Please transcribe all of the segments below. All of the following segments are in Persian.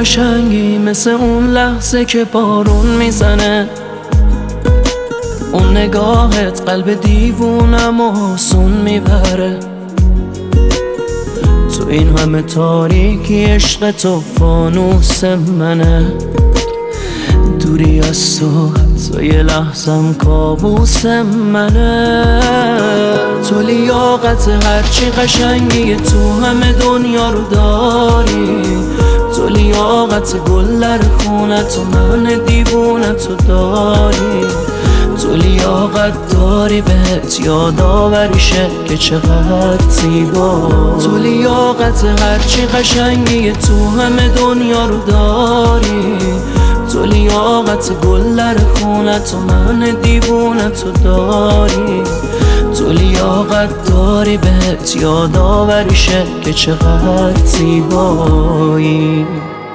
قشنگی مثل اون لحظه که بارون میزنه، اون نگاهت قلب دیوونم آسون میبره. تو این همه تاریکی عشق تو فانوس منه، دوری از تو یه لحظم کابوس منه. تو لیاقت هرچی قشنگی تو همه دنیا رو داری، تو لیاقت گل در خونت و من دیوونتو داری، تو لیاقت داری بهت یادآوری شه که چقدر زیبا. تو لیاقت هرچی قشنگی تو همه دنیا رو داری، تو لیاقت گل در خونت و من دیوونتو داری، تو لیاقت داری بهت یادآوری شه که چقدر زیبایی.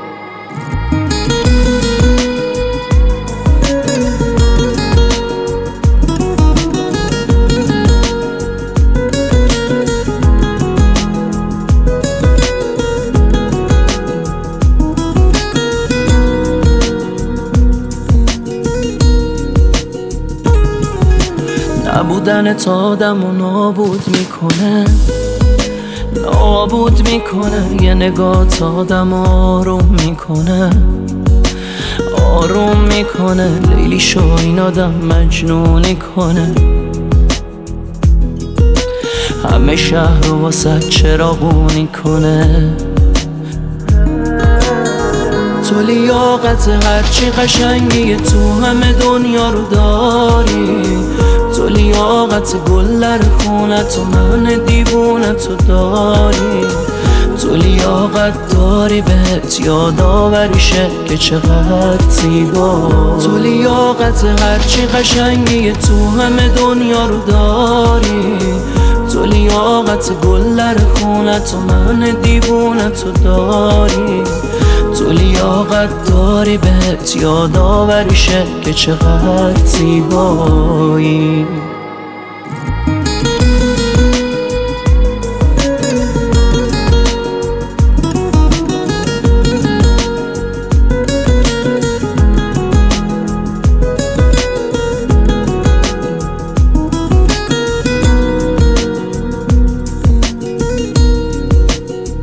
نبودنت آدمو نابود میکنه، نابود میکنه. یه نگات آدم آروم میکنه، آروم میکنه. لیلی شو این آدم مجنونی کنه، همه شهر رو واسه چراغونی کنه. تو لیاقت هرچی قشنگی تو همه دنیا رو داری، تو لیاقت گل در خونت و من دیوونتو داری، تو لیاقت داری بهت یادآوری شه که چقدر زیبا. تو لیاقت هرچی قشنگی تو همه دنیا رو داری، تو لیاقت گل در خونت و من دیوونتو داری، تو لیاقت داری بهت یادآوری شه که چقدر زیبایی.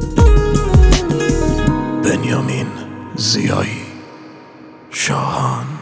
بنیامین زیایی شاهان.